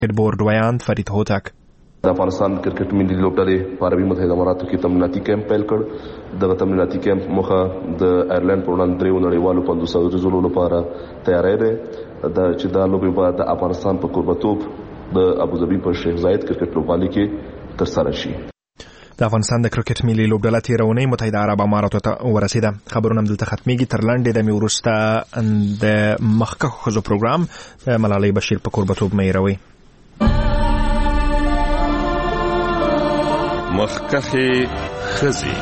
کرکټ بورډ ویاند فرید هوتک د افغانستان کرکټ ملي لوبډلې په عربي متحده اماراتو کې تمریناتي کیمپ پیل کړ. دغه تمریناتي کیمپ مخه د آیرلند پر وړاندې 3 نړیوالو 500 ورځو لپاره تیاری دی چې دا لوبې به د افغانستان په کوربتوب د ابوظبي په شیخ زاید کرکټ لوبغالي کې ترسره شي. د افغانستان د کرکټ ملي لوبډله تیرونی متحده عرب اماراتو ته ورسیده. خبرونه دلته ختميږي. تر لاندې د میورسته د مخکخ خزو پروګرام ملالۍ بشیر په کوربتوب مېروي. مخکخه خزي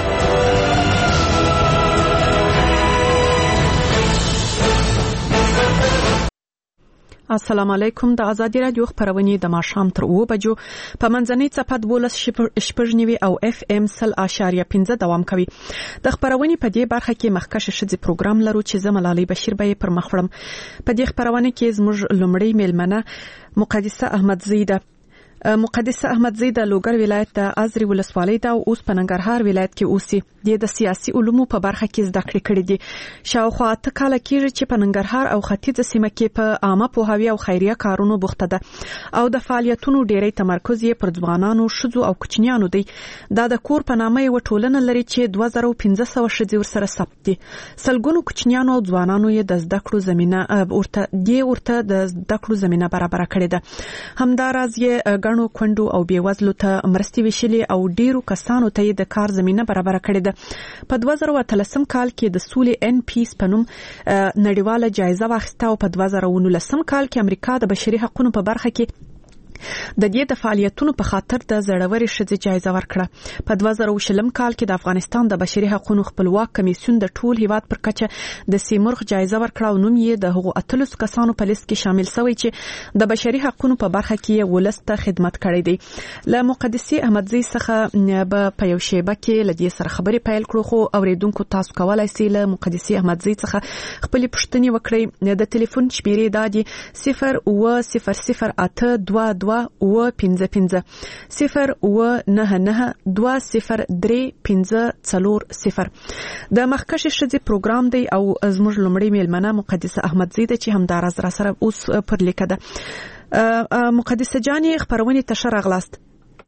السلام علیکم. د آزادی رادیو خبرونه د ماښام تر 2 بجو په منځنۍ صفحه 12 او اف ام 0.15 دوام کوي. د خبرونه په دې برخه کې مخکشه شذ پروګرام لرو چې زملالي بشیر به پر مخړم. په دې خبرونه کې زموږ لومړی میلمنه مقدسه احمدزی ده. مقدسه احمدزی د لوګر ولایت د ازري ولسوالۍ د اوس په ننګرهار ولایت کې اوسي. د سیاسي علومو په برخه کې زده کړې کړې دي. شاوخوا 8 کاله کېږي چې په ننګرهار او ختیځ سیمه کې په عامه پوهاوي او خیریه کارونو بوخته ده او د فعالیتونو ډېری تمرکز یې پر ځوانانو، ښځو او کوچنیانو دی. دا د کور په نامه یو ټولنه لري چې 2500 ښځې ورسره ثبت دي. سلګونو کوچنیانو او ځوانانو یې د زده کړو زمينه ورته د زده کړو زمينه برابر کړې ده. همداراز یې غنو کندو او بیوزلو ته مرستې وشلې او ډیرو کسانو ته د کار زمينه برابر کړې ده. په 2013 کال کې د سولې ان پیس په نوم نړیواله جایزه واخیسته او په 2019 کال کې امریکا د بشري حقوقو په برخه کې د دې د فعالیتونو په خاطر د زړوري ښځې جایزه ورکړه. په 2020 کال کې د افغانستان د بشري حقوقو خپلواک کمیسیون د ټول هیواد پر کچه د سیمرغ جایزه ورکړه او نوم یې د هغو 13 کسانو په لیست کې شامل شوی چې د بشري حقوقو په برخه کې ولسته خدمت کړی دی. له مقدسي احمدزی څخه په یو شیبه کې لدی سره خبرې پیل کړو خو اوریدونکو تاسو کولای شئ له مقدسي احمدزی څخه خپل پوښتنې وکړئ. د ټلیفون شمیرې دادي 0800822 099 20350. د مخکشه شذې پروګرام دی او زموږ لومړی میلمنه مقدسه احمدزی ده چې همداراز را سره اوس پر لیکه ده. مقدسه جاني خبرونه ته راغلاست.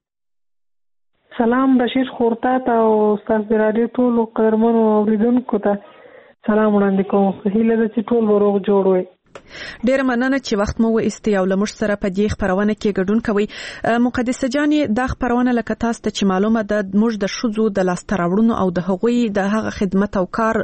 سلام بشیر خورتا ته او استاد رادیو ټول قدرمنو اوریدونکو ته سلام وړاندې کوم. هیله ده چې ټول وروغ جوړ وي. ډیر مننه چې وخت مو وایستی او لمر سره په دې خبرونه کې ګډون کوي. مقدسه جاني د خبرونه لکه تاسو ته چې معلومه ده موږ د شذو د لاستراوړونو او د هغوی د هغه خدمت او کار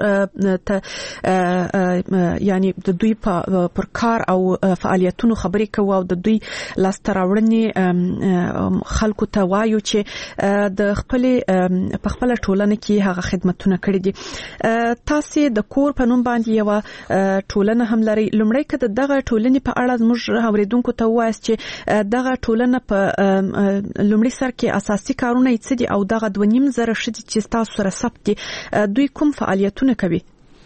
یعنی د دوی پر کار او فعالیتونو خبرې کوو او د دوی لاستراوړنې خلکو ته وایو چې د خپل په خپل ټولنه کې هغه خدمتونه کړې دي. تاسو د کور په نوم باندې یو ټولنه هم لري. لمړی کده دغه ټولنې په اړه زموږ اوریدونکو ته وایي چې دغه ټولنه په لمړي سر کې اساسي کارونه یې څه دي او دغه 2.5 زره ښځې چې تاسو سره ثبت دي دوی کوم فعالیتونه کوي؟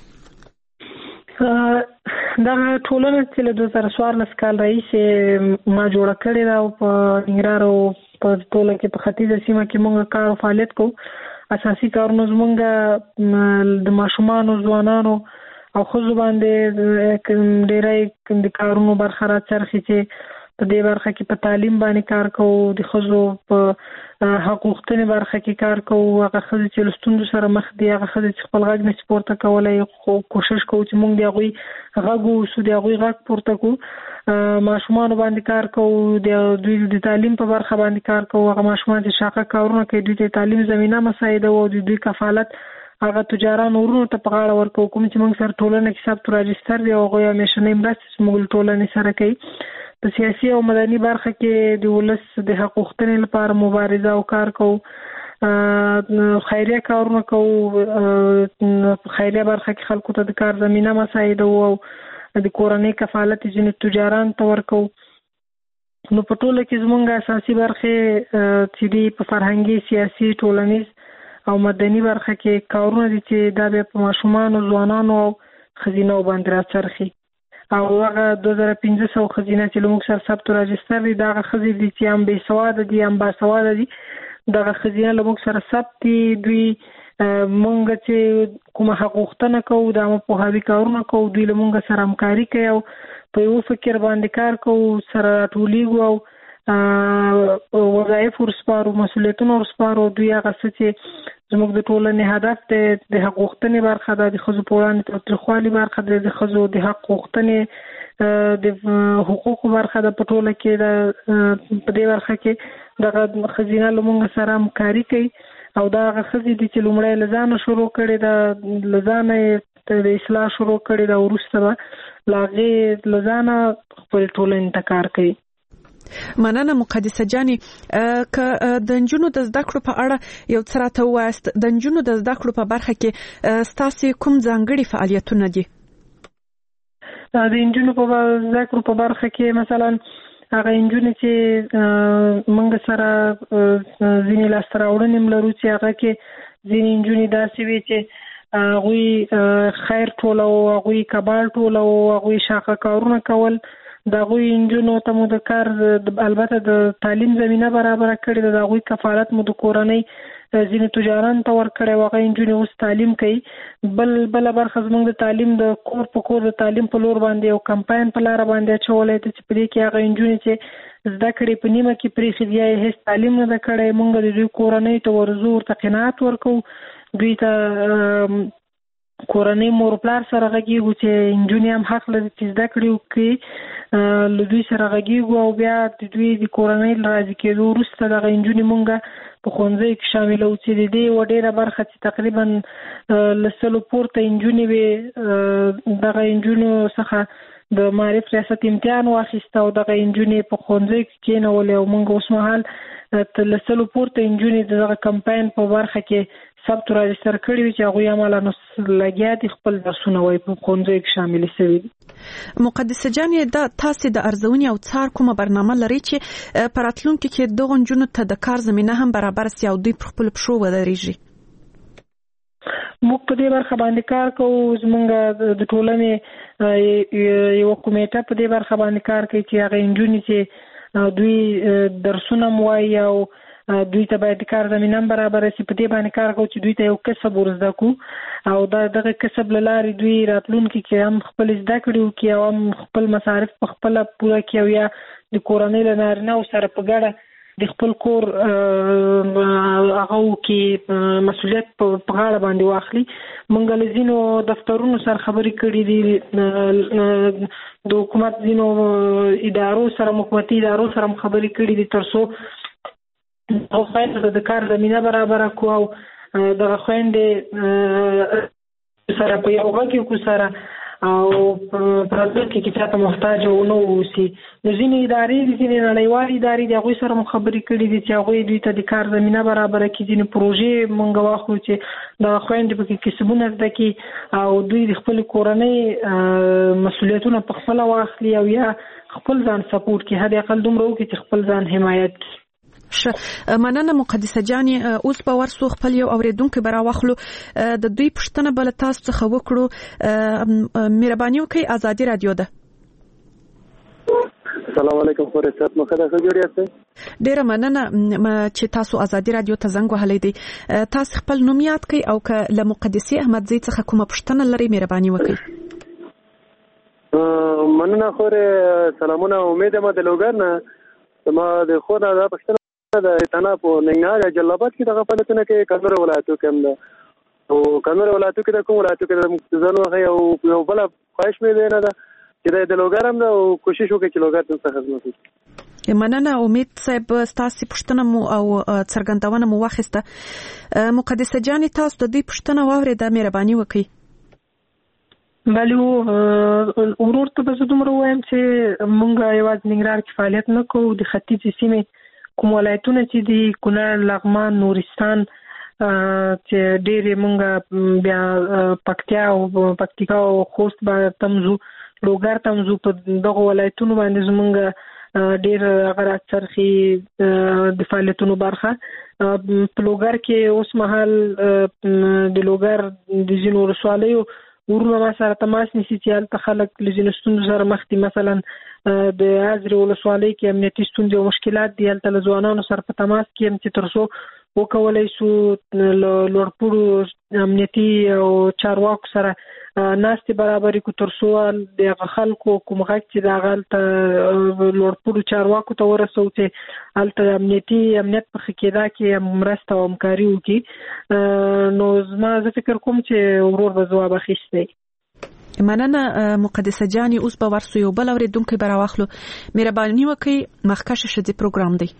دغه ټولنه چې له 2014 کال راهیسې ما جوړه کړې ده او په ننګرهار او په ټوله کې په ختیځه سیمه کې موږ کار او فعالیت کوو. اساسي کارونه زموږ د ماشومانو، ځوانانو او خو باندې ډېرای د کارونو برخه راڅرخي چې په دې برخه کې په تعلیم باندې کار کوو، د خزو په حقوقي برخه کې کار کوو. هغه خزې چې لستوندو سره مخ دي، هغه خزې چې خپل غږ نشي پورته کولای، خو کوشش کوو چې موږ د هغوی غږ وسو، د هغوی غږ پورته کوو. ماشومان باندې کار کوو، د دوی د تعلیم په برخه باندې کار کوو. هغه ماشومان چې شاقه کارونه کوي دوی ته تعلیم زمينه مساعده او د دوی کفالت هغه تجارانو ورونو ته په غاړه ورکو. کوم چې موږ سره ټولنه کې ثبت راجستر دی او هغوی همیشه مرسته موږ ټولنې سره کوي. په سیاسي او مدني برخه کې د ولس د حقوقو لپاره مبارزه او کار کوو. خیریه کارونه کوو. خیریه برخه کې خلکو ته د کار زمينه مساعده او د کورنۍ کفالت ځینې تجاران ته ورکو. نو په ټوله کې زموږ اساسي برخه چې دی په فرهنګي، سیاسي، ټولنیز او مدني برخه کې کارونه دي چې دا به په ماشومانو، ځوانانو او خزینه باندې راڅرخي. او هغه 2500 خزینه چې موږ سره ثبت راجستر دي دا خزې دي چې هم بې سواده دي هم با سواده دي. دا خزینه موږ سره ثبت دي. دوی مونږ چې کوم حقوقتنه کوو دا مو په هغه کارونه کوو، دوی له مونږ سره همکاري کوي او په یو فکر باندې کار کوو، سره ټولیږو او وظایف ورسپارو، مسؤلیتونه ورسپارو. دوی هغه څه چې زموږ د ټولنې هدف دی، د حق غوښتنې برخه ده، د ښځو په وړاندې تاوتریخوالي برخه ده، د ښځو د حق غوښتنې د حقوقو برخه ده. په ټوله کې په دې برخه کې دغه ښځینه له موږ سره همکاري کوي او دا هغه ښځې دي چې لومړی له ځانه شروع کړې ده، له ځانه د اصلاح شروع کړې ده، وروسته به له هغې له ځانه خپل ټولنې ته کار کوي. مننه مقدسه جانې. که د نجونو د زده کړو په اړه یو څه راته ووایاست، د نجونو د زده کړو په برخه کې ستاسې کوم ځانګړي فعالیتونه دي؟ د نجونو په زده کړو په برخه کې مثلا هغه نجونې چې موږ سره ځینې لاسته راوړنې هم لرو چې هغه کې ځینې نجونې داسې وي چې هغوی خیر ټولو، هغوی کباړ ټولو، هغوی شاخه کارونه کول. د هغوی نجونو ته مو د کار البته د تعلیم زمینه برابره کړې ده، د هغوی کفالت مو د کورنۍ ځینې تجاران ته ورکړی و، هغه نجونې اوس تعلیم کوي. بله برخه زموږ د تعلیم د کور په کور د تعلیم په لور باندې یو کمپاین په لاره باندې اچولی دی چې په دې کې هغه نجونې چې زده کړې په نیمه کې پرېښي دي، یا یې هېڅ تعلیم نه ده کړی، موږ د دوی کورنۍ ته ورځو، ورته قناعت ورکوو، دوی ته کورنۍ مور پلار سره غږیږو چې نجونې هم حق لري چې زده کړې وکړي، له دوی سره غږیږو او بیا د دوی د کورنۍ له راضي کېدو وروسته دغه نجونې مونږ په ښوونځیو کې شاملوو چې د دې یوه ډېره برخه چې تقریبا له 100 پورته نجونې وې، دغه نجونو څخه د معارف ریاست امتحان واخیسته او دغه نجونې په ښوونځیو کې کېنولې او مونږ اوس مهال له 100 پورته نجونې د دغه کمپاین په برخه کې ثبت راجستر کړي وي چې هغوی عملا لګیا دي خپل درسونه وایي په ښوونځیو کې شاملې شوي دي. مقدسه جانې، دا تاسې د ارزونې او څار کومه برنامه لرئ چې په راتلونکي کې دغو نجونو ته د کار زمینه هم برابر سي او دوی پر خپلو پښو ودرېږي؟ موږ په دې برخه باندې کار کوو. زموږ د ټولنې یوه کمیټه په دې برخه باندې کار کوي چې هغه نجونې چې دوی درسونه هم وایي او دوی ته باید کار زمینه هم برابره سي، په دې باندې کار کوو چې دوی ته یو کسب ورزده کړو او دغه کسب له لارې دوی راتلونکي کې هم خپل زده کړې وکړي او هم خپل مصارف په خپله پوره کړي او یا د کورنۍ له نارینه‌و سره په ګډه د خپل کور هغه وکړي، مسؤلیت په غاړه باندې واخلي. موږ له ځینو دفترونو سره خبرې کړې دي، د حکومت ځینو ادارو سره، حکومتي ادارو سره هم خبرې کړې دي تر څو او خویندو د کار زمینه برابره کړو او دغه خویندې سره په یو غږ کې سره او په راتلونکي کې چاته محتاج ونه اوسي. نو ځینې ادارې دي، ځینې نړیوالې ادارې دي، هغوی سره مو خبرې کړې دي چې هغوی دوی ته د کار زمینه برابره کړي. ځینې پروژې مونږ واخلو چې دغه خویندې پکې کسبونه زده کړي او دوی د خپلې کورنۍ مسؤلیتونه په خپله واخلي او یا خپل ځان سپورټ کړي، حد اقل دومره وکړي چې خپل ځان حمایت کړي. مننه مقدسه جانې. اوس به ورسو خپل یو اوریدونکی به راواخلو، د دوی پوښتنه به له تاسو څخه وکړو. مهرباني وکړئ، ازادي رادیو ده. السلام علیکم. خورسات مقدسه جوړ یاست؟ ډیره مننه چې تاسو ازادي رادیو ته زنګ وهلی دی. تاسو خپل نوم یاد کړئ او که له مقدسې احمدزۍ څخه کومه پوښتنه لرئ مهرباني وکړئ. مننه خوره، سلامونه. امید ما د لوګر نه ما د خود دا پښتنه د تنا په ننګرهار جلالاباد کې دغه فعالیتونه کې کندهار ولایتو کې هم ده او کندهار ولایتو کې د کوم ولایتو کې د مقتضانو یو بل خواهش مې دی نه ده چې د لوګر هم ده او کوشش وکړي چې لوګر ته خدمت وکړي. مننه. امید صاحب ستاسو پوښتنه مو او څرګندونه مو واخیسته. مقدسه جانې، تاسو د دې پوښتنه واورېده، مهرباني وکړئ. بله ورور ته به زه دومره ووایم چې مونږ یوازې ننګرهار کې فعالیت نه کوو، د ختیځې سیمې کوم ولایتونه چې دي، کونړ، لغمان، نورستان، چې ډېرې مونږ بیا پکتیا او پکتیکا او خوست به تمزو، لوګر تمزو، په دغو ولایتونو باندې زمونږ ډېر هغه راڅرخي د فعالیتونو برخه. په لوګر کې اوس مهال د لوګر د ځینو ولسوالیو ورونه ما سره تماس نیسي چې هلته خلک له ځینو ستونزو سره مخ دي. مثلا د ازرې ولسوالۍ کې امنیتي ستونزې او مشکلات دي، هلته له ځوانانو سره په تماس کې یم چې تر څو وکولی شو له لوړپوړو امنیتي او چارواکو سره ناستې برابرې کو تر څو د خلکو کوم غږ چې د غلطه لوړپوړو چارواکو ته ورسو چې هلته امنیت په خکېدا کې مرسته او همکاري وکړي. نو زه فکر کوم چې ورور به ځواب اخیستی. مننه مقدسه جانې. اوس به ورسو یو بل اورېدونکی به راواخلو. مهرباني وکړئ، مخکشه ښځې پروګرام دی.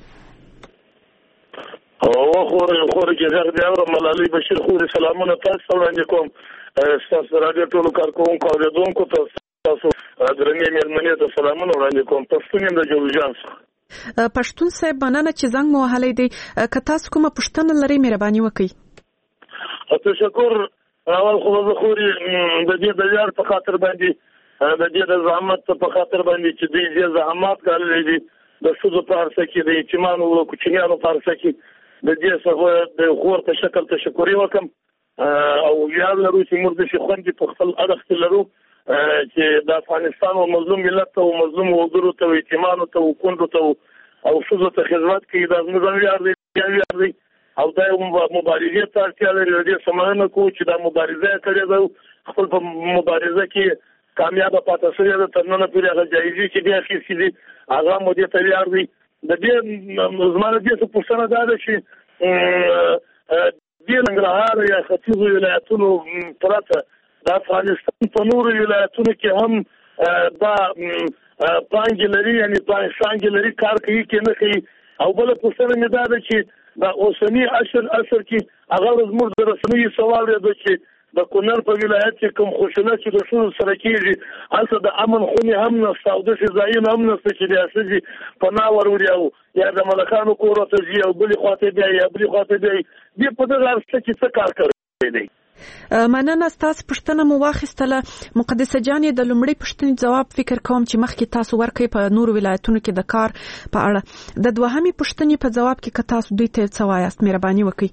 خور کې زه د اورم ملالۍ بشیر خو سلامونه تاسو وړاندې کوم. تاسو راډیو ټولو کارکونکو او اوریدونکو ته تاسو درنې مېلمنې ته سلامونه وړاندې کوم. پښتون یم د جوړجان څخه. پښتون صاحب مننه چې زنګ مو وهلی دی. که تاسو کومه پوښتنه لرئ مهرباني وکړئ. تشکر. اول خو زه خوري د دې د یار په خاطر باندې د دې د زحمت په خاطر باندې چې دې زحمت کړلې دي د ښځو په هر څه کې د یتیمانو او کوچنیانو په هر څه کې د دې څخه د خور په شکل تشکر وکم او یاد لرو چې موږ د خوندې په خپل اړخ لرو چې د افغانستان او مظلوم ملت او مظلوم وګړو ته یتیمانو ته او کونډو ته او ښځو ته خدمت کوي. دا زموږ یاد دی او دا مبارزه ته اړتیا لري. د سمانه کو چې دا مبارزه کړې ده خپل په مبارزه کې کامیاب پاتې شوی ده. تر نن پورې هغه جایزې چې دی اخیستې دي هغه مو دې تیار دي. د دې زمانه دې څه پوښتنه ده چې د ننګرهار یا ختیځو ولایتونو پرته د افغانستان په نورو ولایتونو کې هم دا پانګې لري، یعنی پانګې لري، کار کوي کې نه کوي. او بل پوښتنه مې ده چې دا اوسنی عصر کې هغه زموږ د رسنیو سوال دی چې د کونړ په ولایت کې کوم خوشاله چې د ښځو سره کېږي هلته د امن خونې هم نشته او داسې ځایونه هم نشته چې د ښځې پناه وروړي او یا د ملکانو کور ته ځي او بلې خواته بیا یا بلې خواته بیا دې په دغه هر څه کې څه کار کوي دی. مننه. ستاسو پوښتنه مو واخیستله مقدسه جانې. د لومړۍ پوښتنې جواب فکر کوم چې مخکې تاسو ورکړئ په نورو ولایتونو کې د کار په اړه. د دوهمې پوښتنې په جواب کې که تاسو دوی ته څه وایاست مهرباني وکړئ.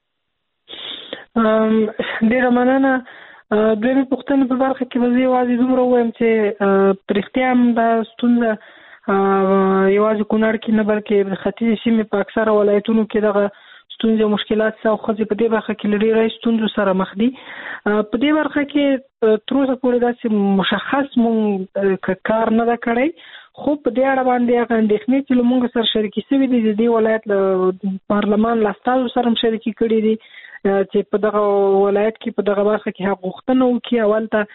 ډیره مننه. دویمې پوښتنې په برخه کې به زه یوازې دومره ووایم چې په رښتیا هم دا ستونزه یوازې کونړ کې نه بلکې د ختیځې سیمې په اکثره ولایتونو کې دغه ستونزې او مشکلات او ښځې په دې برخه کې له ډېرو ستونزو سره مخ دي. په دې برخه کې تر اوسه پورې داسې مشخص مونږ کار نه ده کړی، خو په دې اړه باندې هغه اندېښنې چې له مونږ سره شریکې شوي دي د دې ولایت له پارلمان له استازو سره هم شریکې کړي دي چې په دغه ولایت کې په دغه برخه کې هغه غوښتنه وکړي اول ته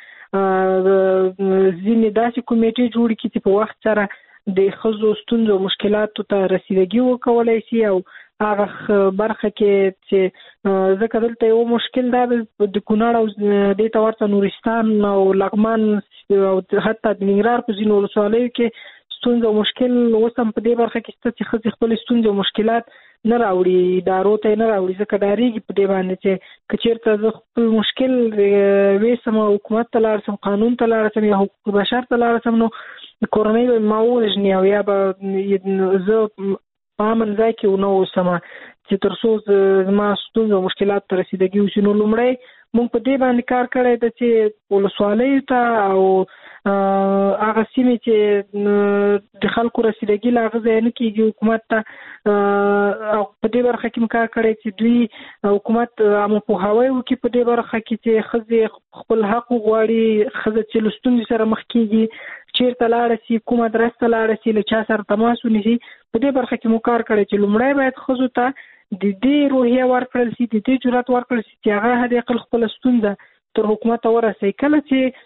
ځینې داسې کمیټې جوړې کړي چې په وخت سره د ښځو ستونزو او مشکلاتو ته رسیدګي وکولی شي. او هغه برخه کې چې ځکه دلته یو مشکل دا د کونړ او دې ته ورته نورستان او لغمان او حتی د ننګرهار په ځینو ولسوالیو کې ستونزه او مشکل اوس هم په دې برخه کې شته چې ښځې خپل ستونزې او مشکلات نه راوړي، ادارو ته نه راوړي، ځکه ډارېږي په دې باندې چې که چېرته زه خپل مشکل ویسم حکومت ته لاړ شم، قانون ته لاړ شم یا حقوق بشر ته لاړ شم، نو کورنۍ به ما ووژني او یا به زه په امن ځای کې ونه اوسم چې تر څو زما ستونزې او مشکلات ته رسیدګي وشي. نو لومړی موږ په دې باندې کار کړی ده چې ولسوالیو ته او هغه سیمې چې د خلکو رسیدګي له هغه ځای نه کېږي حکومت ته، او په دې برخه کې موږ کار کړی چې دوی حکومت عامه پوهاوی وکړي په دې برخه کې چې ښځې خپل حق وغواړي، ښځه چې له ستونزې سره مخ کېږي چیرته لاړه شي، کوم ادرس ته لاړه شي، له چا سره تماس ونیسي. په دې برخه کې موږ کار کړی چې لومړی باید ښځو ته د دې روحیه ورکړل شي، د دې جرأت ورکړل شي چې هغه حد اقل خپله ستونزه تر حکومته ورسوي. کله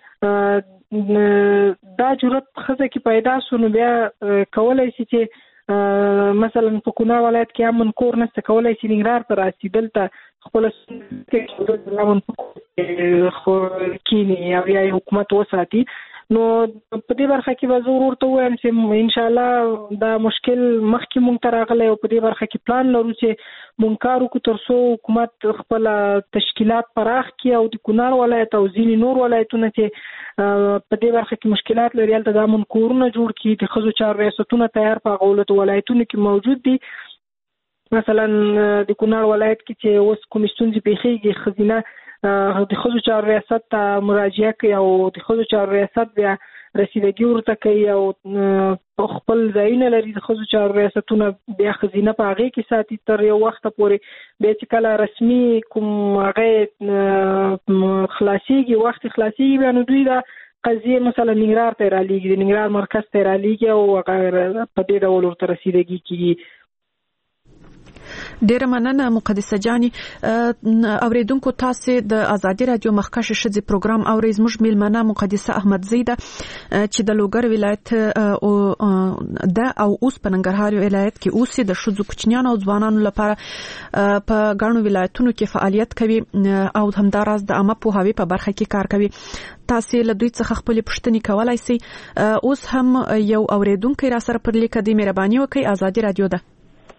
چې دا جرأت ښځه کې پیدا شو نو بیا کولی شي چې مثلا په کونړ ولایت کې امن کور نشته، کولی شي ننګرهار ته راشي، دلته خپله امن کینی او یا حکومت وساتي. نو په دې برخه کې به زه ورور ته ووایم چې انشاءالله دا مشکل مخکې مونږ ته راغلی او په دې برخه کې پلان لرو چې مونږ کار وکړو تر څو حکومت خپله تشکیلات پراخ کړي او د کونړ ولایت او ځینې نور ولایتونه چې په دې برخه کې مشکلات لري هلته د امن کورونه جوړ کړي، د ښځو چارو ریاستونه تیار په هغه ولایتونو کې موجود دي. مثلا د کونړ ولایت کې چې اوس کومې ستونزې پیښیږي ښځینه د ښځو چارو ریاست ته مراجعه کوي او د ښځو چارو ریاست بیا رسیدګي ورته کوي او خپل ځایونه لري د ښځو چارو ریاستونه بیا ښځینه په هغې کې ساتي تر یو وخته پورې. بیا چې کله رسمي کوم هغې خلاصېږي وخت خلاصېږي بیا نو دوی دا قضیې مثلا ننګرهار ته رالیږي، د ننګرهار مرکز ته رالیږي او هغه په دې ډول ورته رسیدګي کېږي. ډیره مننه مقدسه جاني. اوریدونکو تاسو د ازادي رادیو مخکښ ښځې پروګرام اورئ. زموږ میلمنه مقدسه احمدزی ده چې د لوګر ولایت او اوس په ننګرهار ولایت کې اوسي د ښځو کوچنیانو او ځوانانو لپاره په ګڼو ولایتونو کې فعالیت کوي او همداراز د عامه پوهاوي په برخه کې کار کوي. تاسو له دوی څخه خپل پوښتنې کولای شئ. اوس هم یو اوریدونکو را سره پر لیک دی، مهرباني وکړئ. ازادي رادیو ده.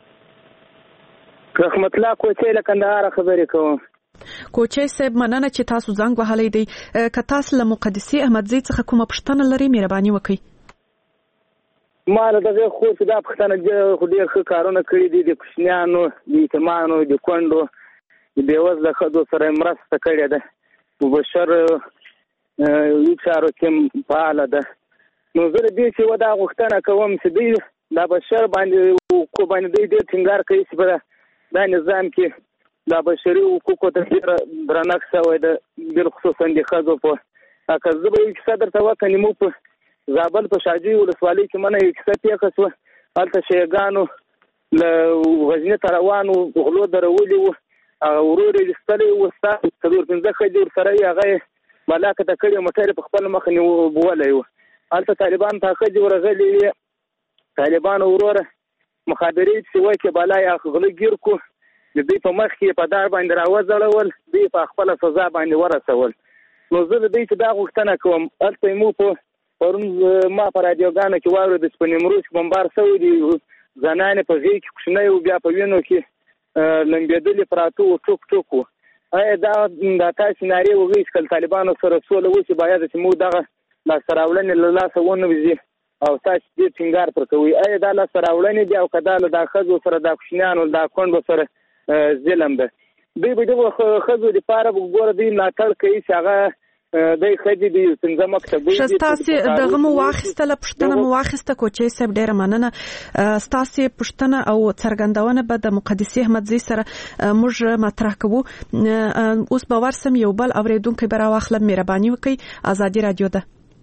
رحمت الله کوچې له کندهار خبرې کوم. کوچې صاحب مننه چې تاسو زنګ وهلی دی. که تاسو له مقدسې احمدزی څخه کومه پوښتنه لرئ مهرباني وکړئ. ما له دغه خو چې دا پښتنه خو ډېر ښه کارونه کړي دي، د کوچنیانو د یتیمانو د کونډو د بېوزله ښځو سره مرسته کړې ده. مبشر چارو کې فعاله ده. نو زه د دې چې دا غوښتنه کوم چې دوی دا بشر باندې دوی ډېر ټینګار کوي چې په دا نظام کې دا بشري حقوقو ته ډېر درنښت شوی ده، بالخصوصا د ښځو په. که زه به یو کیسه درته وکړم، موږ په زابل په شاجوی ولسوالۍ کې منه یو کیسه پېښه شوه. هلته شیګانو له غزني ته روان وو، غلو درولي وو، هغه ورور یې ایستلی وو، 4-5 ښځې ورسره یې هغه یې ملاکه ته کړې، موټر یې په خپل مخ نیولی وو. هلته طالبان ته ښځې ورغلې وې. طالبانو وروره مخابرې چې وایي بالا یا غله ګیر کو، د دوی په مخ کې په دار باندې راوځړول، دوی په خپله سزا باندې ورسول. نو زه د دوی چې دا غوښتنه کوم، هلته موږ پرون ما په رادیوګانو کې واورېد چې په نیمروز کې بمبار شوی دي، زنانې په غېږ کې کوچنی وو، بیا په وینو کې لمبېدلې پراته وو، ټوک ټوک وو. آیا دا تاسې نارې وغږئ چې کله طالبانو سره سوله وشي باید چې موږ دغه لاسته راوړنې له لاسه ونوځي او تاسو دې ټینګار پر کوي؟ آیا دا لاسته راوړنې دي او که دا له دا ښځو سره دا کوچنیانو دا کونډو سره ظلم ده؟ دوی به دغو ښځو دپاره ګوره دوی ملاتړ کوي چې هغه دی ښځې دي پنځه مکتبونه دي. ستاسې دغه مو واخیستله، پوښتنه مو واخیسته کوچې صاحب، ډېره مننه. ستاسې پوښتنه او څرګندونه به د مقدسې احمدزی سره موږ مطرح کوو. اوس به ورسم یو بل اورېدونکی به راواخلم، مهرباني وکړئ. ازادي رادیو ده.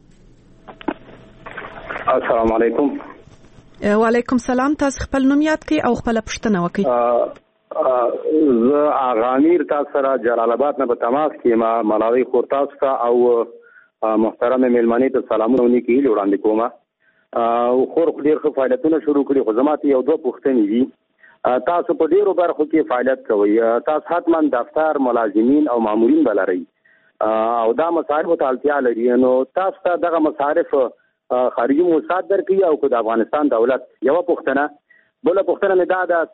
السلام علیکم. وعلیکم سلام. تاسو خپل نوم یاد کړئ او خپل پوښتنه وکړئ. زه آغا امیر تاسو سره جلال آباد نه په تماس کې ما ملالۍ خور تاسو ته او محترم میلمنې ته سلامونه او نیکې هیلې وړاندې کوم. خور ډېر ښه فعالیتونه شروع کړي، خو زما ته یو دوه پوښتنې دي. تاسو په ډېرو برخو کې فعالیت کوئ، تاسو حتما دفتر ملازمین او مامورین به لرئ او دا مصارفو ته اړتیا لري. نو تاسو ته دغه مصارف خارجي موسسات درکوي او که د افغانستان دولت؟ یوه پوښتنه. بله پوښتنه مې دا ده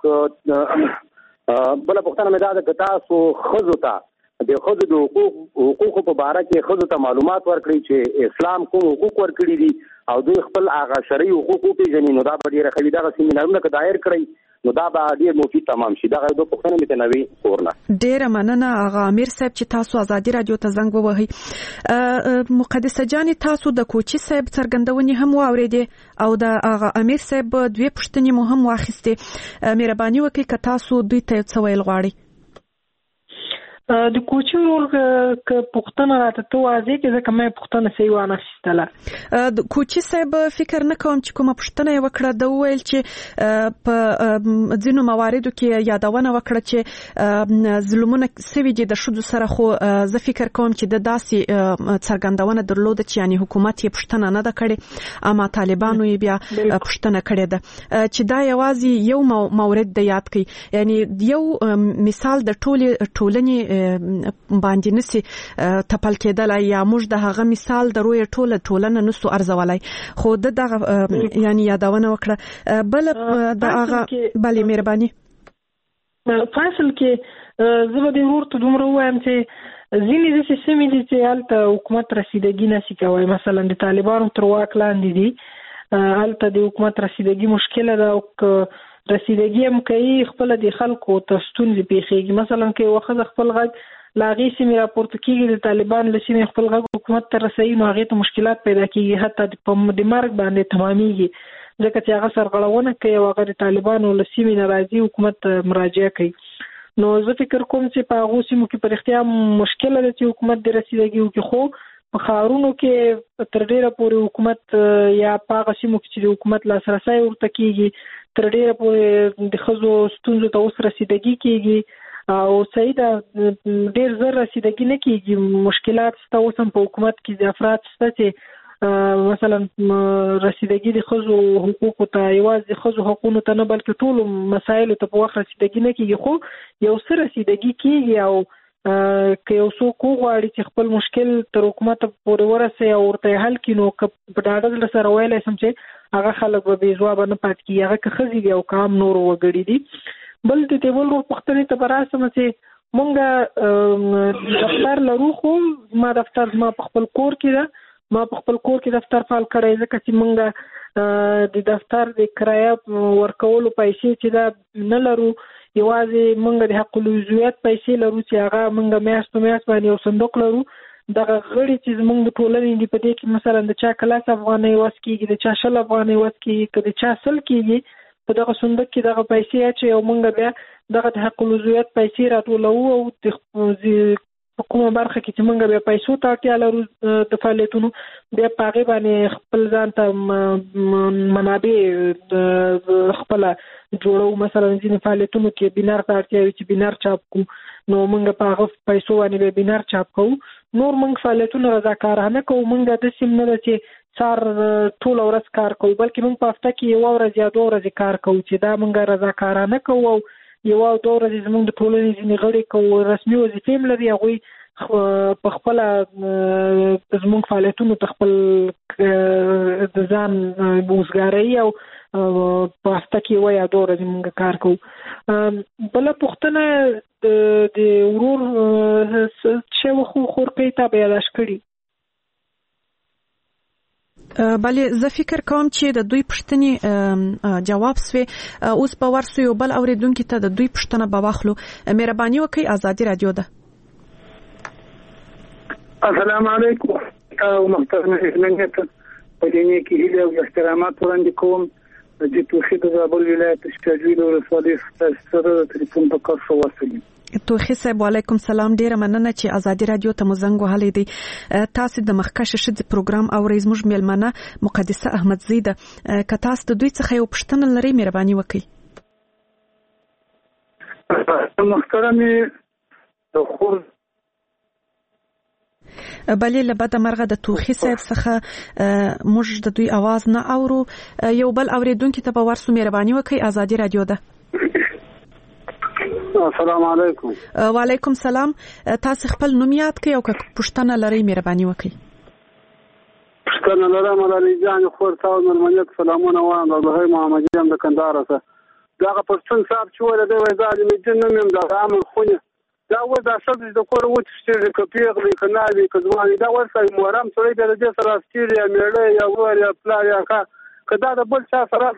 که تاسو ښځو ته د ښځو د حقوقو په باره کې ښځو ته معلومات ورکړئ چې اسلام کوم حقوق ورکړي دي او دوی خپل هغه شرعي حقوق وپېژني، نو دا به ډېره ښه وي. دغه سیمینارونه که دایر کړئ نو دا به ډېر مفید تمام شي. دغه دوه پوښتنې مې تنوي خورنه. ډېره مننه آغا امیر صاحب چې تاسو ازادي رادیو ته زنګ ووهئ. مقدسه جانې تاسو د کوچي صاحب څرګندونې هم واورېدې او د آغا امیر صاحب دوه پوښتنې مو هم واخیستې. مهرباني وکړئ که تاسو دوی ته څه ویل غواړئ. د کوچي ورور که پوښتنه راته ته واضح کې ځکه مې پوښتنه صحیح وانخیستله. د کوچي صاحب فکر نه کوم چې کومه پوښتنه یې وکړه. د وویل چې په ځینو مواردو کې یادونه وکړه چې ظلمونه سوي دي د ښځو سره، خو زه فکر کوم چې د داسې څرګندونه درلوده چې یعنی حکومت یې پوښتنه نه ده کړې اما طالبانو یې بیا پوښتنه کړې ده چې دا یوازې یو مورد د یاد کړي، یعنی یو مثال د ټولنې باندې نسی تپل کېدلای یا موږ د هغه مثال د روی ټولنه نسو ارزولای، خو دغه یعنی یادونه وکړه. بل د هغه بلې مهرباني فاصل کې زه به د ورته دومره وایم چې ځینې داسې سیمې دي چې هلته حکومت رسیدګي نشي کولی، مثلا د طالبانو تر واک لاندې دي، هلته د حکومت رسیدګي مشکله ده او رسیدګي هم کوي خپل د خلکو ته ستونزې پیښیږي. مثلا کې وخت خپل غږ لاغي سیمه راپورته کیږي د طالبان له سیمه خپل غږ حکومت ته رسوي نو هغه ته مشکلات پیدا کیږي حتی د مرګ باندې تمامېږي ځکه چې هغه سرغړونه کوي او هغه د طالبانو له سیمه ناراضي حکومت ته مراجعه کوي. نو زه فکر کوم چې په هغه سیمو کې پر اختیار مشکل ده چې حکومت د رسیدګي وکړي خو په خارونو کې تر ډیره پورې حکومت یا په هغه سیمو کې چې د حکومت لاسرسي ورته کیږي تر ډیره پورې د ښځو ستونزو ته اوس رسیدګي کیږي او صحیح ده ډیر زر رسیدګي نه کیږي مشکلات شته اوس هم په حکومت کې د افراد شته چې مثلا رسیدګي د ښځو حقوقو ته یوازې د ښځو حقوقو ته نه بلکې ټولو مسایلو ته په وخت رسیدګي نه کیږي خو یو څه رسیدګي کیږي او که یو څوک وغواړي چې خپل مشکل تر حکومت پورې ورسوي او ورته حل کړي نو په ډاډه زړه سره ویلی شم چې هغه خلک به بې ځوابه نه پاتې کېږي هغه که ښځې دي او که هم نور وګړي دي. بل د ټیبل ورور پوښتنې ته به راسم چې مونږ دفتر لرو خو ما دفتر زما په خپل کور کې ده ما په خپل کور کې دفتر فعال کړی ځکه چې مونږ د دفتر د کرایه ورکولو پیسې چې دا نه لرو یوازې مونږ د حق العضویت پیسې لرو چې هغه مونږ میاشت باندې یو صندوق لرو دغه غړي چې زمونږ د ټولنې دی په دې کې مثلا د چا کلاس افغانۍ وس کېږي د چا شل افغانۍ وس کېږي که د چا سل کېږي په دغه صندوق کې دغه پیسې اچوي او مونږ بیا دغه د حق العضویت پیسې راټولوو او په کومه برخه کې چې مونږ بیا پیسو ته اړتیا لرو د فعالیتونو بیا په هغې باندې خپل ځان ته منابع خپله جوړو مثلا ځینې فعالیتونو کې بینار ته اړتیا وي چې بینار چاپ کړو نو مونږ په هغه پیسو باندې به بینار چاپ کوو نور مونږ فعالیتونه رضاکارانه کوو مونږ داسې هم نه ده چې سار ټوله ورځ کار کوو بلکې مونږ په هفته کې یوه ورځ یا دوه ورځې کار کوو چې دا مونږ رضاکارانه کوو او یوه او دوه ورځې زمونږ د ټولنې ځینې غړي کوو رسمي وظیفې هم لري هغوی په خپله زمونږ فعالیتونو ته خپل د ځان اوزګاروي او په هفته کې یوه یا دوه ورځې مونږ کار کوو. بله پوښتنه د ورور څه خورکۍ ته به یاداش کړي. بله زه فکر کوم چې د دوی پوښتنې جواب سوی اوس به ورسو یو بل اوریدونکي ته د دوی پوښتنه به واخلو. مهرباني وکړئ ازادي رادیو ده. السلام علیکم او محترم مهمانیت په دې کې هیله او احترامات وړاندې کوم د توخي د زابل ولایت شجویل ولسوالۍ سره د تلیفون په کار شو وصلیم. توخي صاحب وعلیکم سلام ډیره مننه چې ازادي رادیو ته مو زنګ وهلی دی. تاسو د مخکشه ښځې پروګرام اورئ زموږ میلمنه مقدسه احمدزی ده که تاسو د دوی څخه یو پوښتنه لرئ مهرباني وکړئ. محترمې د خور بلې له بده مرغه د توخي صاحب څخه موږ د دوی आवाज نه اورو. یو بل اوریدونکي ته به ورسو مهرباني وکړئ ازادي رادیو ده. السلام علیکم. وعلیکم سلام. تاسو خپل نوم یاد کړئ او که پوښتنه لرئ مهرباني وکړئ. پوښتنه لرم علي جان خور تاسو مرمنیت سلامونه وایم د هغه محمد جان د کندهار څخه دغه پښتون صاحب چې ولې دی وایي د جن نوم د عامل خونه دا و دا شب د کور و چې کپیغلی کناوي کزواني دا ورسای مورم سره د دې سره استیریا میړه یا ور یا پلار یا کدا د بل چا سره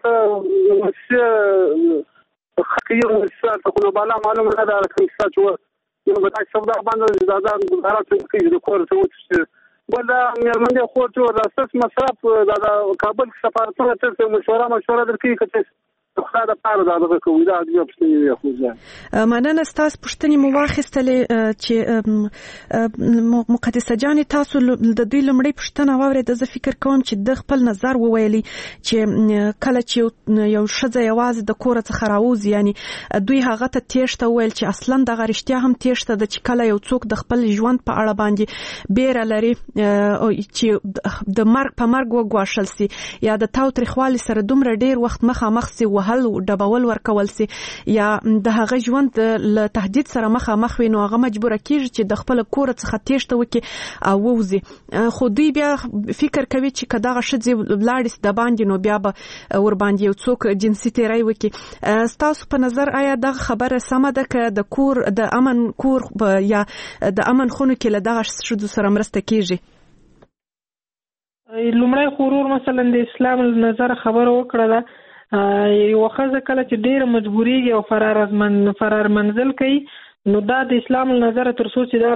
خقیو سره کومه بالا معلومه نه ده کوم څه چې یو بل څه دا باندې دا غواړم چې د کور څه وڅ ولا مېرمنې خو ته د اساس مصرف د کابل سفارتونو ته مشوره درکې کته خدای د پاره دا کوي دا د پښتني خو مننه ستاسو پوښتنې مو واخیستلې چې مقدسه جان تاسو د دوی لمړی پوښتنه واورید. زه فکر کوم چې د خپل نظر وویلي چې کله چې یو ښځه یوازې د کور څخه راوځي یعنی دوی هغه ته تېښته وویل چې اصلا دغه رښتیا هم تېښته ده چې کله یو څوک د خپل ژوند په اړه باندې بیره لري چې د مرګ په مرګ وګواښل سي یا د تاوتریخوالي سره دومره ډیر وخت مخامخ سي وهل ډبول ورکول سي یا د هغه ژوند له تهدید سره مخامخ وي نو هغه مجبور کیږي چې د خپل کور څخه تېښته وکړي او ووځي. خو دوی بیا فکر کوي چې که دغه ښځې ولاړې د باندې نو بیا به ور باندې یو څوک جنسي تېری وکړي. ستاسو په نظر آیا دغه خبره سمه ده که د کور د امن کور یا د امن خونو کې له دغه ښځو سره مرسته کیږي؟ لومړی خورور مثلا د اسلام نظر خبره وکړه ده یو ښځه کله چې ډیره مجبوریږي او فرار منزل کوي نو دا د اسلام له نظر تر څو چې دا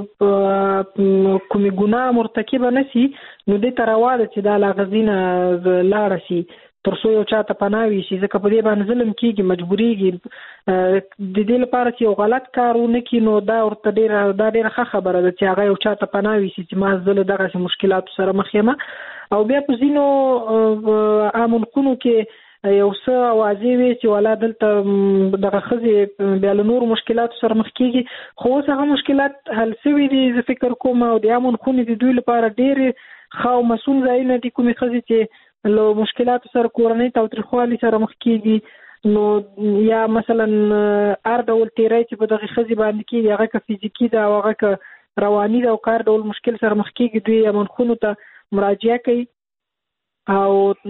کومې ګناه مرتکبه نشي نو دې ته روا ده چې دا له غزینه لاړه شي تر څو یو چاته پناه وشي، ځکه په دې باندې ظلم کېږي، مجبورېږي. د دې لپاره چې یو غلط کار ونه کړي نو دا ورته ډېره ښه خبره ده چې هغه یو چاته پناه وشي چې ما زه له دغسې مشکلاتو سره مخ یم. او بیا په ځینو امنخونو کې یو څه اوازې وي چې والا دلته دغه ښځې بیا له نورو مشکلاتو سره مخ کېږي، خو اوس هغه مشکلات حل شوي دي زه فکر کوم. او د امن خونې د دوی لپاره ډېرې ښه او مسؤل ځایونه دي کومې ښځې چې له مشکلاتو سره کورنۍ تاوتریخوالي سره مخ کېږي. نو یا مثلا هر ډول تیری چې په دغه ښځې باندې کېږي هغه که فزیکي ده او هغه که رواني ده او که هر ډول مشکل سره مخ کېږي دوی امن خونو ته مراجعه کوي. او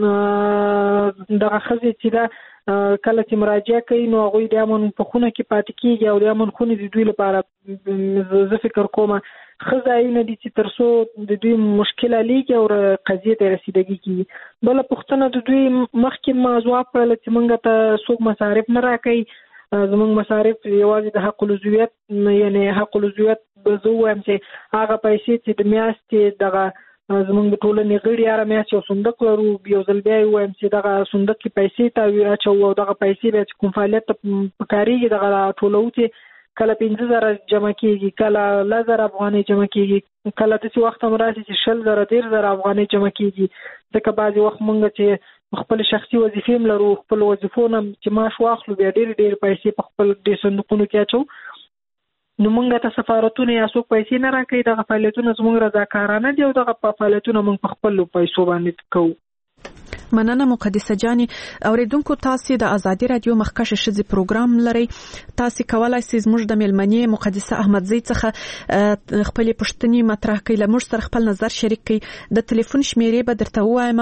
دغه ښځې چې دا کله چې مراجعه کوي نو هغوی د امن په خونه کې پاتې کېږي او د امن خونې د دوی لپاره زه فکر کوم ښه ځایونه دي چې تر څو د دوی مشکل حلېږي او قضیې ته رسیدګي کېږي. بله پوښتنه د دوی مخکې ما ځواب کړله چې موږ ته څوک مصارف نه راکوي. زموږ مصارف یوازې د حق العضویت یعنې حق العضویت زه ووایم چې هغه پیسې چې د میاشتې دغه زموږ د ټولنې غړي هره میاشت یو صندوق لرو، یو ځل بیا یې ووایم چې دغه صندوق کې پیسې ته اچوو او دغه پیسې بیا چې کوم فعالیت ته پکارېږي دغه ټولوو چې کله 15,000 جمع کېږي، کله 10,000 افغانۍ جمع کېږي، کله داسې وخت هم راشي چې 20,000 13,000 افغانۍ جمع کېږي. ځکه بعضې وخت موږ چې خپل شخصي وظیفې هم لرو، خپل وظیفو نه چې معاش واخلو بیا ډېرې پیسې په خپل دې صندوقونو کې اچوو. نو موږ ته سفارتونه یا څوک پیسې نه راکوي، دغه فعالیتونه زموږ رضاکارانه دي او دغه فعالیتونه موږ په خپلو پیسو باندې کوو. مننه مقدسه جانې. اوریدونکو تاسو د ازادي رادیو مخکښ ښځې پروګرام لري، تاسو کولای شئ زموږ د میلمنې مقدسه احمدزی څخه خپل پوښتنې مطرح کړئ، له موږ سره خپل نظر شریک کړئ. د ټلیفون شمیرې به درته وایم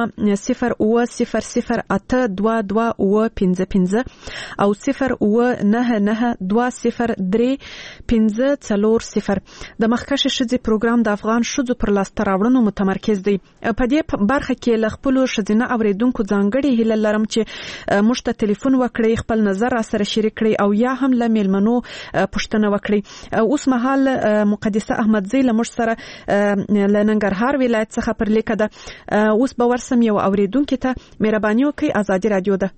080002255 او 08992035040. د مخکښ ښځې پروګرام د افغان ښځو پر لاسته راوړنو متمرکز دی. په دې برخه کې له خپل ښځینه اوریدونکو ځانګړي هیله لرم چې موږ ته ټلیفون وکړئ، خپل نظر را سره شریک کړئ او یا هم له میلمنو پوښتنه وکړئ. اوس مهال مقدسه احمدزی له موږ سره له ننګرهار ولایت څخه پر لیکه ده. اوس به ورسم یو اوریدونکو ته مهرباني وکړئ، ازادي رادیو ده.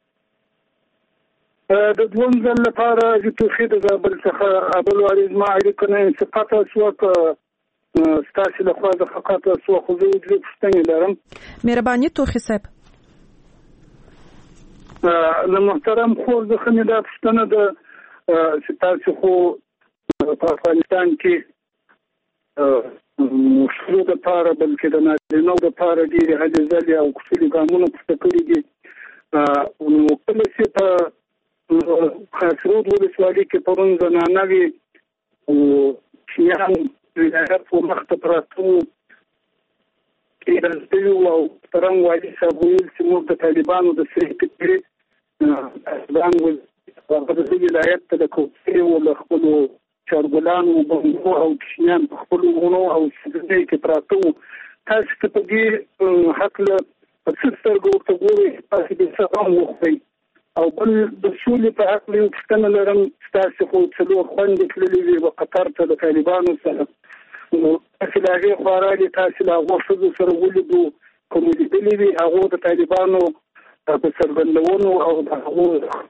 د دوم ځل لپاره چې توخید د بل څخه ابل وارز ما اړیکه نه ثقافت سوک ستاسو له خوا د حقیقت سو خو زه د پښتنې لرم. مهرباني توخی صاحب. له محترم خو زه خنه د پښتنه د ستاسو خو په افغانستان کې مشروع د پاره بلکې د نارینه د پاره ډېرې هلې ځلې او کوڅې ګامونه پورته کړي دي. نو کله چې په خاصرود ولسوالۍ کې پرون زنانه وي او شیان ولایت په مخته پراتو کې راځي او ترنګ وايي چې چې موږ د طالبانو د سیکټري ځان ول د ولایت ته د کوڅې او د خپل چارګلانو بمبو او کشمیان په خپل ونو او سیدې کې پراتو. تاسو ته په دې حق له څه ورته ګورئ تاسو به څه وخورئ او بل د سولې په حق له څنګه لرم تاسو خو څلور خوندې کړلې وي په قطر ته د طالبانو سره نو تاسو لاغه خورالي تاسو لا غوښتو سره ولیدو کوم دې وی هغه د طالبانو په سربندونو او د هغه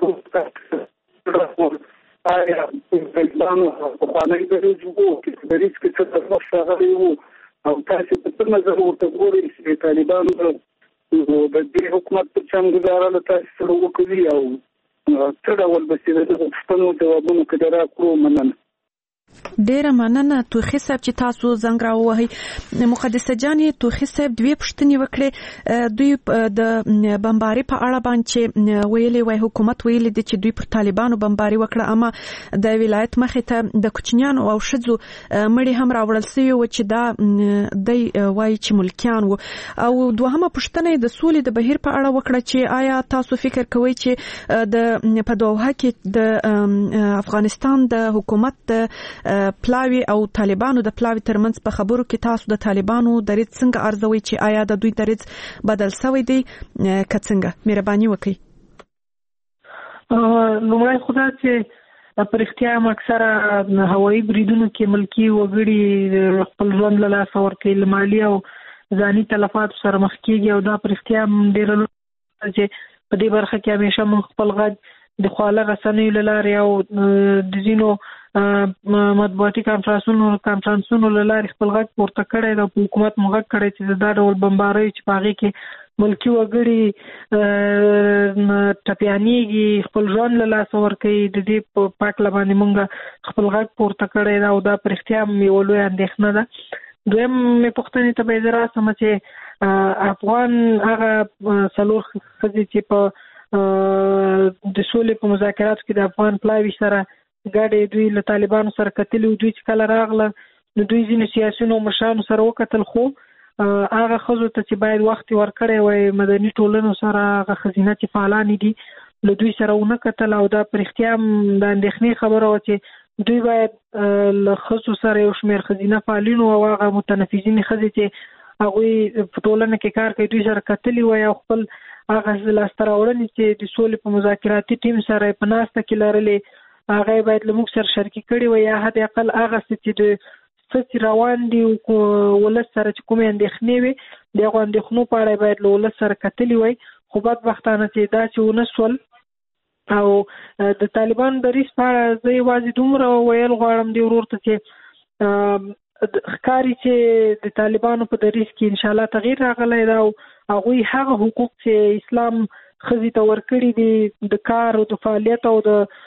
آیا طالبانو په خانه کې جوړو چې د ریسک څخه څخه او تاسو په څه نظر ورته ګورئ چې طالبانو د دې حکومت په څنګه گزاره له تاسو سره وکړي او څه ډول به چې د پښتنو جوابونو کې راکړو. مننه. ډیره مننه توخی صاحب چې تاسو زنګ راوهی. مقدسه جانې توخی صاحب دوی پوښتنې وکړي، دوی د بمباري په اړه باندې ویلي وای حکومت ویلي دي چې دوی پر طالبانو بمباري وکړه، اما د ولایت مخې ته د کوچنیانو او ښځو مړي هم راوړل شوي و چې دا د وای چې ملکیان وو. او دوهمه پوښتنه د سولې د بهیر په اړه وکړه چې آیا تاسو فکر کوئ چې د په دوحه کې د افغانستان د حکومت پلاوی او طالبانو د پلاوی ترمنځ په خبرو کې تاسو د طالبانو دریځ څنګه ارزوي چې آیا د دوی دریځ بدل شوی دی که څنګه؟ مهرباني وکړئ. لومړی خدای چې په اختیار اکثره هوایي بریدونو کې ملکی وګړي خپل ژوند له لاسه ورکوي، مالی او ځاني تلفات سره مخ کیږي، او دا پر اختیار ډېر چې په دې برخه کې همیشه موږ خپل غږ د خواله رسنیو له لارې او د ځینو مطبوعاتي کانفرنسونو له لارې خپل غږ پورته کړی دی، په حکومت مو غږ کړی چې دا ډول بمبارۍ چې په هغې کې ملکي وګړي ټپیانېږي، خپل ژوند له لاسه ورکوي، د دې په پاکله باندې موږ خپل غږ پورته کړی دی، او دا په رښتیا یوه لویه اندېښنه ده. دویم مې پوښتنې ته به زه راسم چې افغان هغه 4 ښځې چې په د سولې په مذاکراتو کې د افغان پلاوي سره ګډې دوی له طالبانو سره کتلي، دوی چې کله راغله نو دوی ځینې سیاسیونو او مشرانو سره وکتل، خو هغه ښځو ته چې باید وخت ورکړی وای مدني ټولنو سره هغه ښځینه چې فعالانې دي له دوی سره ونه کتل، او دا په رښتیا د اندېښنې خبره وه چې دوی باید له ښځو سره یو شمېر ښځینه فعالینو او هغه متنفذینې ښځې چې هغوی په ټولنه کې کار کوي دوی سره کتلي وای، او خپل هغه لاسته راوړنې چې د سولې په مذاکراتي ټیم سره په ناسته کې لرلې هغه باید له موږ سره شریکې کړي وای، یا حد اقل هغه څه چې د څه روان دي ولس سره چې کومې اندېښنې وي د هغو اندېښنو په اړه باید له ولس سره کتلي وای، خو بدبختانه چې داسې ونه سول. او د طالبانو دریځ په اړه زه یوازې دومره ویل غواړم دې ورور ته چې ښکاري چې د طالبانو په دریځ کې انشاءالله تغییر راغلی دی، او هغوی هغه حقوق چې اسلام ښځې ته ورکړي دي د کار او د فعالیت او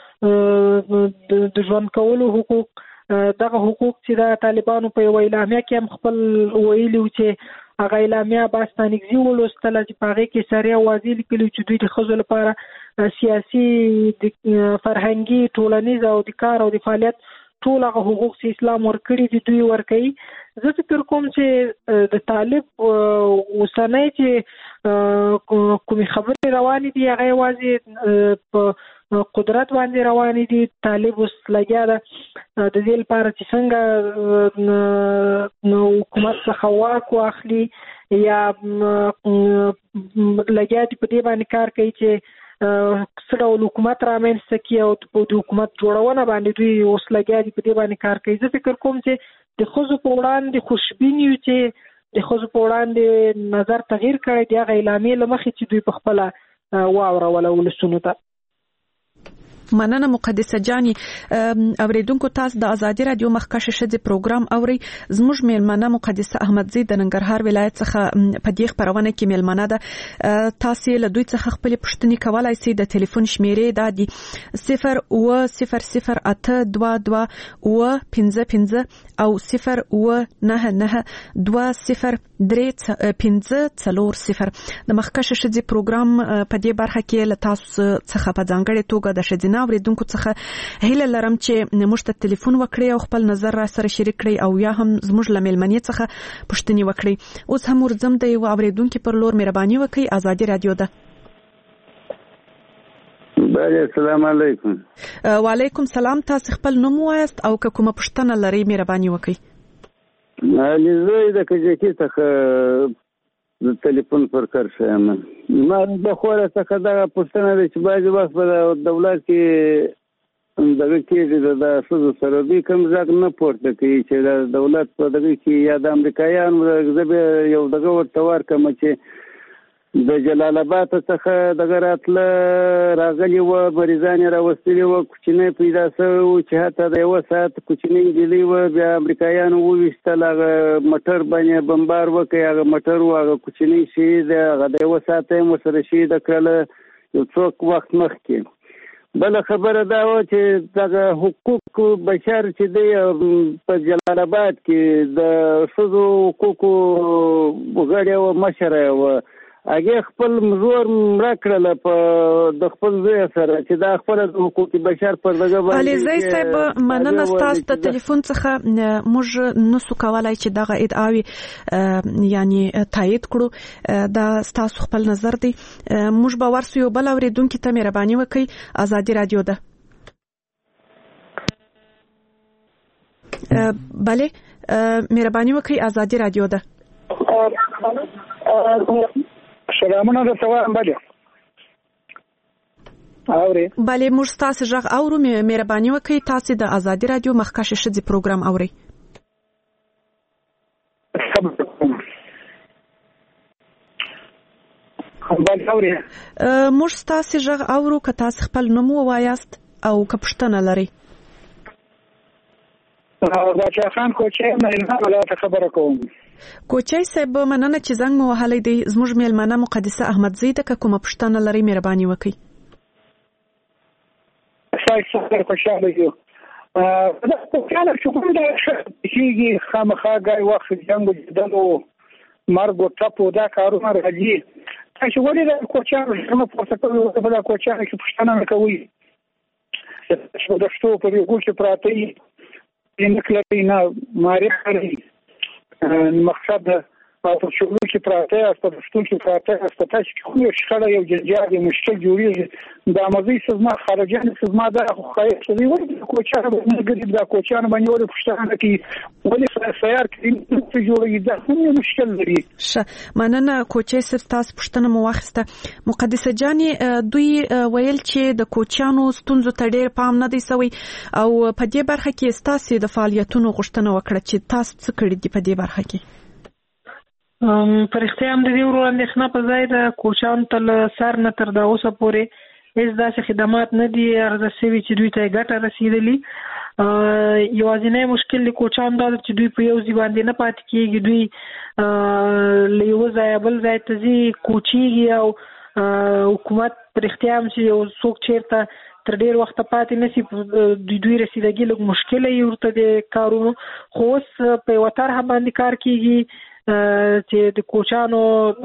د ژوند کولو حقوق، دغه حقوق چې د طالبانو په یوه اعلامیه کې هم خپل ویلي و چې هغه اعلامیه باستانګزي ولوستله چې په هغې کې سریع واضح لیکلي چې دوی د ښځو لپاره سیاسي، فرهنګي، ټولنیز او د کار او د فعالیت ټول هغه حقوق چې اسلام ورکړي دي دوی ورکوي. زه فکر کوم چې د طالب اوسنۍ چې کومې خبرې روانې دي هغه یوازې په قدرت باندې روانې دي. طالب اوس لګیا ده د دې لپاره چې څنګه حکومت څخه واک واخلي، یا لګیا دي په دې باندې کار کوي چې څه ډول حکومت رامنځته کړي، او د حکومت جوړونه باندې دوی اوس لګیا دي په دې باندې کار کوي. زه فکر کوم چې د ښځو په وړاندې خوشبین یو چې د ښځو په وړاندې نظر تغییر کړی دی هغه اعلامیې له مخې چې دوی په خپله واوروله ولسونو ته. مننه مقدسه جاني. اوریدونکو تاسو د ازادي رادیو مخکشه شذ پروګرام اوري. زموږ میلمنه مقدسه احمدزی د ننګرهار ولایت څخه په دې خبرونه کې میلمنه ده. تاسو له دوی څخه خپل پوښتنې کولای شئ. د ټلیفون شمیرې د 020022255 او 099203540. د مخکشه شذ پروګرام په دې برخه کې له تاسو څخه په ځانګړې توګه د شذ اوریدونکو څخه هیله لرم چې موږ ته ټلیفون وکړي او خپل نظر را سره شریک کړي او یا هم زموږ له میلمنې څخه پوښتنې وکړي. اوس هم ورځم د یو اوریدونکو پر لور مهرباني وکړئ. ازادي رادیو ده. بله السلام علیکم. وعلیکم سلام. تاسو خپل نوم وایست او که کومه پوښتنه لرئ مهرباني وکړئ. زه د کجکي څخه د ټلیفون پر کار شم. ما د خوره څخه دا پوښتنه ده چې بعضې وخت په دولت کې دغه کېږي د ښځو سره دوی کوم غږ نه پورته کوي چې د دولت په دغه کې یا د امریکایانو زه به یو دغه ورته ورکړم چې د جلال آباد څخه دغه راتله راغلي وه مریضان یې راوستلي وه کوچنی پیدا شوی و چې حتی د یوه ساعت کوچنۍ نجلۍ وه بیا امریکایانو وویشتل هغه موټر باندې بمبار وکړي هغه موټر و هغه کوچنۍ شهید هغه د یوه ساعت یې ورسره شهیده کړله یو څوک وخت مخکې. بله خبره دا وه چې دغه حقوق بشر چې دی په جلال آباد کې د ښځو حقوقو غړی وه مشره وه هغې خپل زور مړه کړله په د خپل زوی سره چې دا خپله د حقوق بشر پر دغه باندې. علیزی صاحب مننه ستاسو د ټلیفون څخه. موږ نسو کولای چې دغه ادعاوې یعنی تایید کړو. دا ستاسو خپل نظر دی. موږ به ورسو یو بل اوریدونکي ته مهرباني وکړئ. ازادي رادیو ده. بله مهرباني وکړئ. ازادي رادیو ده. سلامونه درته وایم. بله اوري بله موږ تاسو ژغ اورو. مهرباني وکړئ تاسو د ازادي رادیو مخکښ شذي پروګرام اوري. موږ تاسو ژغ اورو که تاسو خپل نوم ووایاست او که پوښتنه لرئ. باچا خان کوچی مېلمانه ولاته خبره کوم. کوچی صاحب مننه چې زنګ مو وهلی دی. زموږ مېلمانه مقدسه احمدزی ده. که کومه پوښتنه لرئ مهرباني وکړئ. څه خوشاله یو دا کله چې کوم دا شيږي خامخا غي وخت جنگ جدلو مرګ او ټپو دا کارونه راځي. چې ولې دا کوچانو څنګه پورته کوي په دا کوچانو کې پښتنه کوي چې د شتو په یو ګوښه پراته یې نکلي نه ماري مقصد په شغل کې پراته است په شتو کې پراته است تاسو کې خو شخړه یو جنجال مشکل جوړیږي د امازي سزما خارجان سزما دا خو یې ولې کوچانو باندې ګرځي دا کوچانو باندې ولې پښتنه کوي ولې سیار کې څه جوړیږي دا هم مشکل لري. مننه کوچي صرف تاسو پښتنه مو واخسته. مقدسه جاني دوی ویل چې د کوچانو ستونزو ته ډېر پام نه دی سوی او په دې برخه کې تاسو د فعالیتونو غوښتنه وکړه چې تاسو څه کړی دی په دې برخه کې. پر اختیام د دې ورو اندېښنه په ځای د کوچان تل سر نه تر دا اوسه پورې هیڅ داسې خدمات نه دي عرضه شوي چې دوی ته ګټه رسیدلي. یوازینی مشکل د کوچان دا چې دوی په یو ځای باندې نه پاتې کېږي. دوی له یو ځایه بل ځای ته ځي کوچېږي او حکومت پر اختیام چې یو څوک چېرته تر ډېر وخته پاتې نشي دوی رسیدګي لږ مشکله یې ورته د کارونو. خو اوس په یوه طرحه باندې کار کېږي چې د کوچانو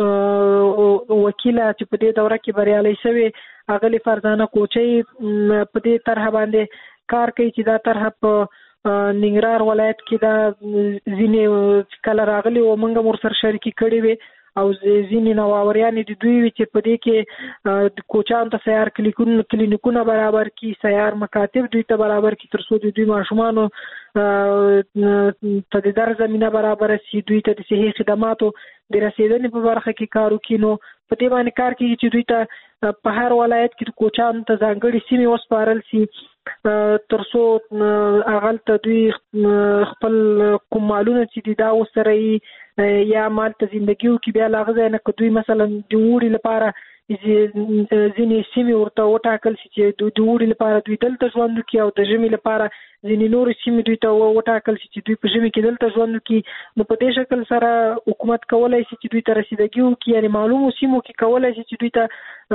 وکیله چې په دې دوره کې بریالۍ شوې هغه فرزانه کوچۍ په دې طرحه باندې کار کوي چې دا طرحه په ننګرهار ولایت کې دا ځینې کله راغلي او موږ ورسره شریکي کړې وې او ځینې نوآوریانې د دوی وي چې په دې کې د کوچانو ته سیار کلینیکونه برابر کړي، سیار مکاتب دوی ته برابر کړي تر څو د دوی ماشومانو ته د درس زمینه برابر شي، دوی ته د صحي خدماتو د رسیدنې په برخه کې کار وکړي. نو په دې باندې کار کوي چې دوی ته په هر ولایت کې د کوچانو ته ځانګړي سیمې وسپارل شي تر څو هغلته دوی خپل کوم مالونه چې دي دا وسره یا مال ته زندگی وکړي. بیا له هغه ځای نه که دوی مثلا د اوړي لپاره ځینې سیمې ورته وټاکل شي چې د اوړي لپاره دوی دلته ژوند وکړي او د ژمي لپاره ځینې نورې سیمې دوی ته وټاکل شي چې دوی په ژمي کې دلته ژوند وکړي. نو په دې شکل سره حکومت کولی شي چې دوی ته رسیدګي وکړي، یعنې معلومو سیمو کې کولی شي چې دوی ته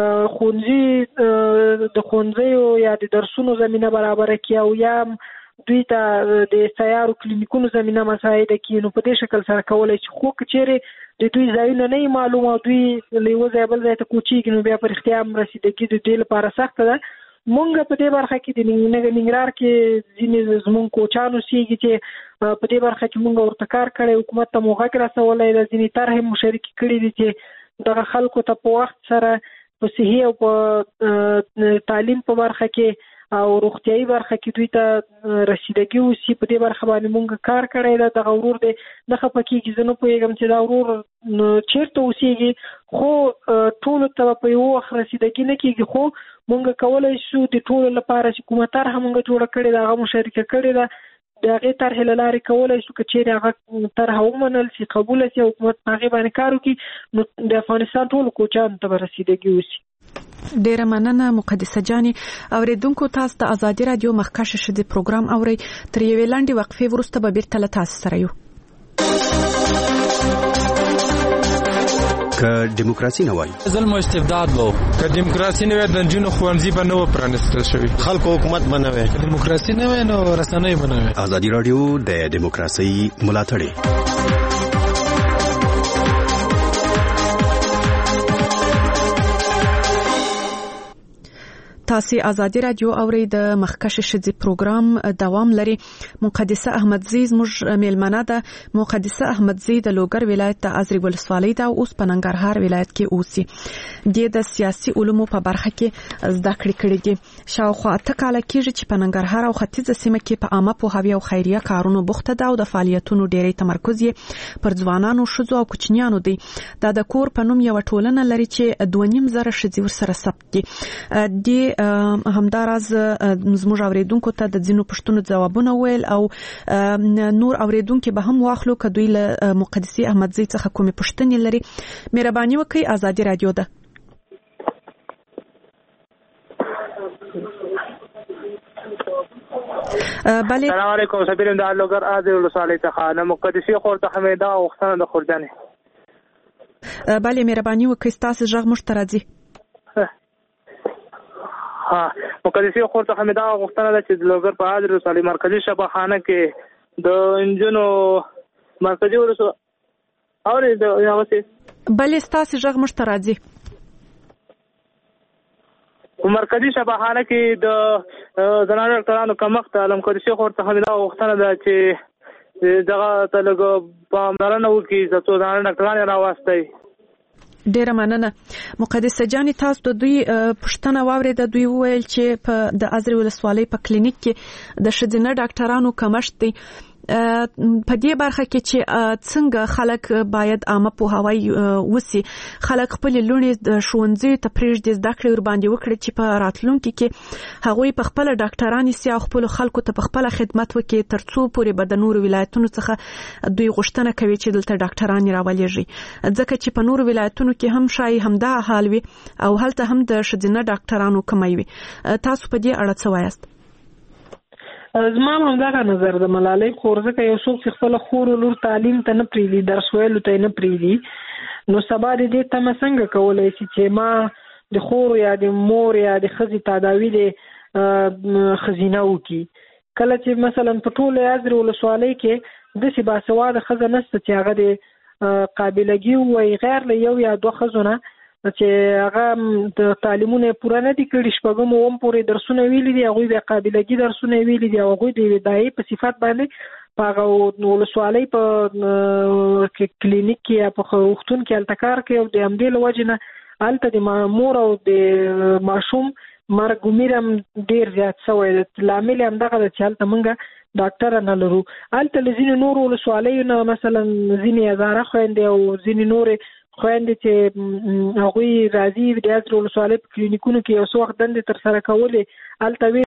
د ښوونځیو یا د درسونو زمینه برابره کړي او یا دوی ته د سیارو کلینیکونو زمینه مساعده کړي. نو په دې شکل سره کولی شي. خو که چیرې د دوی ځایونه نه وي معلوم او دوی له یوه ځای بل ځای ته کوچېږي نو بیا پر اختیام رسیدګي د دوی لپاره سخته ده. مونږ په دې برخه کې د ننګرهار کې ځینې زمونږ کوچان اوسېږي چې په دې برخه کې مونږ ورته کار کړی، حکومت ته مو غږ رسولی ده، ځینې طرحې مو شریکې کړي دي چې دغه خلکو ته په وخت سره په صحي او په تعلیم په برخه کې او روغتیايي برخه کې دوی ته رسیدګي وشي. په دې برخه باندې مونږ کار کړی ده. دغه ورور دی نه خفه کېږي، زه نه پوهېږم چې دا ورور چېرته اوسېږي، خو ټولو ته په یو وخت رسیدګي نه کېږي. خو مونږ کولی شو د ټولو لپاره چې کومه طرحه مونږ جوړه کړې ده هغه مو شریکه کړې ده، د هغې طرحې له لارې کولی شو که چیرې هغه طرحه ومنل شي، قبوله شي او حکومت په هغې باندې کار وکړي نو د افغانستان ټولو کوچانو ته به رسیدګي وشي. ډیره مننه مقدسه جاني. اوریدونکو تاسو د ازادي رادیو مخکښ شدي پروګرام اوري. تر یوې لنډې وقفې وروسته به بیرته له تاسو سره یو. که دیموکراسي نه وای ظلم او استبداد وو، که دیموکراسي نه وای د جنونو خوانځي به نه و پرانستل شوی، خلکو حکومت به نه وای، دیموکراسي نه وای نو رسنۍ به نه وای. ازادي رادیو د دیموکراسي ملاتړ تاسو ازادي رادیو اوري. د مخکښ شذي پروګرام دوام لري. مقدسه احمدزی زموږ میلمنه ده. مقدسه احمدزی د لوګر ولایت د ازري ولسوالۍ ده او اوس په ننګرهار ولایت کې اوسي. د سیاسي علومو په برخه کې زده کړې کړې دي. شاوخوا 8 کاله کېږي چې په ننګرهار او ختیځه سیمه کې په عامه پوهاوي او خیریه کارونو بوخته ده او د فعالیتونو ډېری تمرکز یې پر ځوانانو، ښځو او کوچنیانو دی. دا د کور په نوم یو ټولنه لري چې 2.5 ښځې ورسره ثبت دي. د همداراز زموږ اوریدونکو ته د ځینو پوښتنو ځوابونه ویل او نور اوریدونکو به هم واخلو که دوی له مقدسي احمدزي څخه کومې پوښتنې لري. مهرباني وکړئ، ازادي رادیو ده. بله. السلام علیکم. سپیرم د لوګر اذر ولسوالۍ څخه نه مقدسي خورته حمیده وختنه د خورجانې. بله، مهرباني وکړئ، تاسو ژغ موږ ته راځي. مقدسي خورته حمیده وختنه د چې د لوګر په اذر ولسوالۍ مرکزی شبخانه کې د انجنونو مرکزی ورسو اورې د یاوسه. بله، تاسو ژغ موږ ته راځي. په مرکزی شبخانه کې د زنانه ډاکټرانو کمښت علم قدسي خورته حمیده وختنه ده چې دغه تلګ په مرنه وکي چې زنانه ډاکټرانو راوستي. ډیره مننه. مقدسه جان، تاسو د دوی پښتنه واورید، دوی ویل چې په د ازرې ولسوالۍ په کلینیک کې د ښځینه ډاکټرانو کمښت دی. په دې برخه کې چې څنګه خلک باید عامه پوهاوی وسی، خلک خپل لونې د ښوونځي ته پرېږدي، زده کړې ور باندې وکړي چې په راتلونکي کې هغوی په خپل ډاکټران سي او خپل خلکو ته په خپل خدمت وکړي، ترڅو پورې به د نورو ولایتونو څخه دوی غوښتنه کوي چې دلته ډاکټران راولېږي، ځکه چې په نورو ولایتونو کې هم شای همدا حال وي او هلته هم د ښځینه ډاکټرانو کمی وي. تاسو په دې اړه څه وایاست؟ زما هم دغه نظر د ملالۍ خورځکه یو څوک چې خپل خور لور تعلیم ته نه پریږدي، درس ویلو ته نه پریږدي، نو سبا دې تمه څنګه کولای شي چې ما د خور یا د مور یا د ښځې تداوی د ښځینه وکړي. کله چې مثلا په ټوله ازرې ولسوالۍ کې داسې باسواده ښځه نشته چې هغه د قابلګي وایي، غیر له یو یا دوه ښځو نه چې هغه د تعلیمونه پوره نه دي کړي، شپږم اووم پورې درسونه ویلي دي، هغوی بیا قابلګي درسونه ویلي دي او هغوی د ادعایي په صفت باندې په هغه ولسوالۍ په کلینیک کې یا په روغتون کې هلته کار کوي او د همدې له وجې نه هلته د مور او د ماشوم مرګ ومیر هم ډېر زیات شوی دی. لامل یې همدغه ده چې هلته موږ ډاکټر نه لرو. هلته له ځینې نورو ولسوالیو نه مثلا ځینې هزاره خویندې او ځینې نورې خویندې چې هغوی راځي د ازرې ولسوالۍ په کلینیکونو کې یو څه وخت دندې ترسره کولې، هلته